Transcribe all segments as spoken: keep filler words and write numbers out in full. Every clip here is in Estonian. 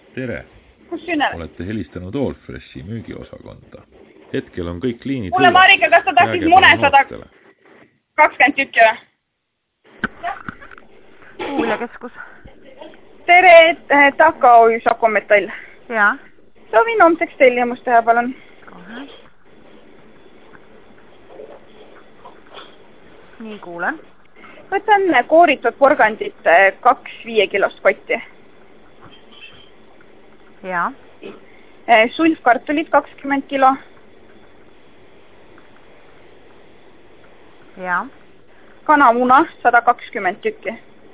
tere! Kus sünel? Olete helistanud Allfreshi müügiosakonda. Hetkel on kõik liinid Kuule, Marika, kas sa tahtis mune sada kakskümmend tükki või? Kuuljakeskus. Tere, Takaoi Sokometall. Jaa. Soovin homseks tellimust teha, palun. Kohe. Nii kuulen. Võtan kooritud porgandit kaks viiekilost kotti. Jaa. Sulfkartulid kakskümmend kilo. Jaa. Kanamuna sada kakskümmend tükki.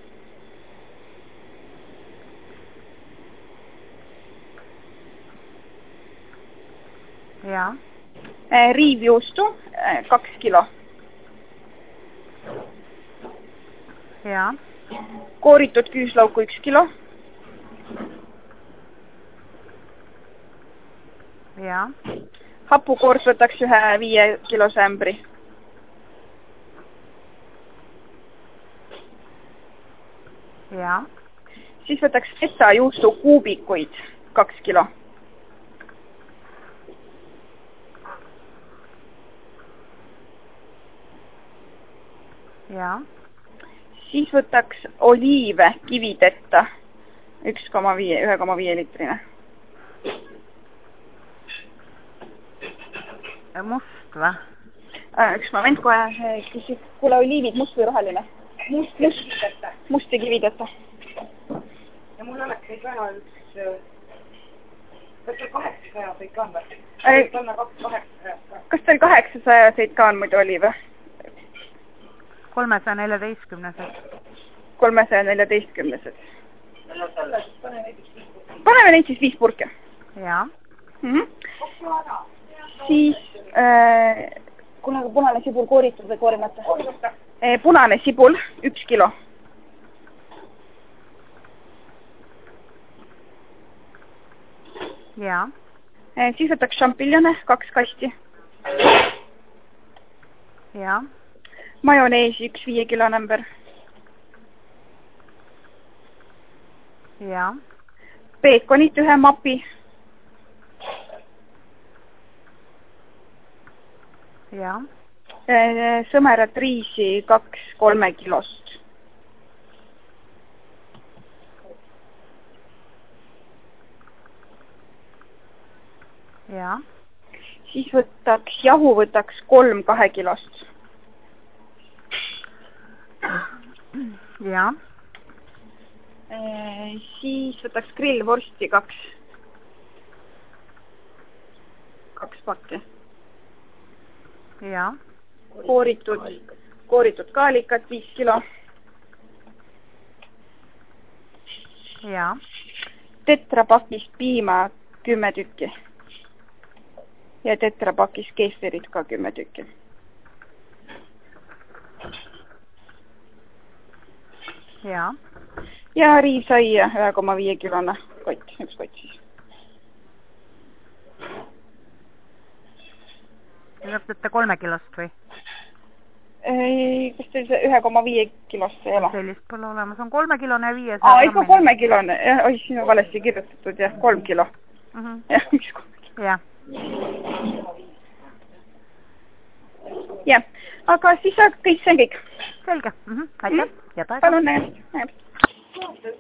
Jaa. Riivjuustu kaks kilo. Jaa. Kooritud küüslauku üks kilo. Jaa. Hapukoors võtaks ühe viie kilo sämbri. Jaa. Siis võtaks feta juustu kuubikuid kaks kilo. Jaa. Siis võtaks oliive kividetta üks koma viis, üks koma viis litrine. Must või? Üks moment kohe küsi. Kuule, oliivid must või roheline? Must, must, must ja kivideta. Ja mul oleks neid vaja üks... Kas teil kaheksasajaseid ka on või? Kas teil kaheksasajaseid ka on muidu oliive? kolmesaja neljateistkümnesed. kolmesaja neljateistkümnesed. Paneme neid siis viis purke. Jaa. Mm -hmm. Siis äh, kunagi punane sibul kooritud või koorimata? Eh, punane sibul üks kilo. Jaa. Eh, siis võtaks šampiljone kaks kasti. Jaa. Majoneesi üks viie kilo number. Jaa. Peekonit ühe mapi. Jaa. Sõmerat riisi kaks kolme kilost. Jaa. Siis võtaks, jahu võtaks kolm kahe kilost. Jaa. E, siis võtaks grillvorsti kaks. Kaks pakki. Jaa. Kooritud, kooritud kaalikat viis kilo. Jaa. Tetrapakist piima kümme tükki. Ja tetrapakist keeferit ka kümme tükki. Jaa. Ja riivsaia ühe koma viie kilone kott, üks kott siis. Te võtate kolme kilost või? Ei, kas teil see ühe koma viie kilost ei ole? Sellist pole olemas, on kolme kilone ja viie. Aa, ikka kolme kilone. Oi, siin on valesti kirjutatud, jah, kolm kilo. Mm -hmm. Jah, mis kolme kilo? Jah. Jah, aga siis kõik, see on kõik. Selge. Mm -hmm. Aitäh. Mm -hmm. Palun, näeb.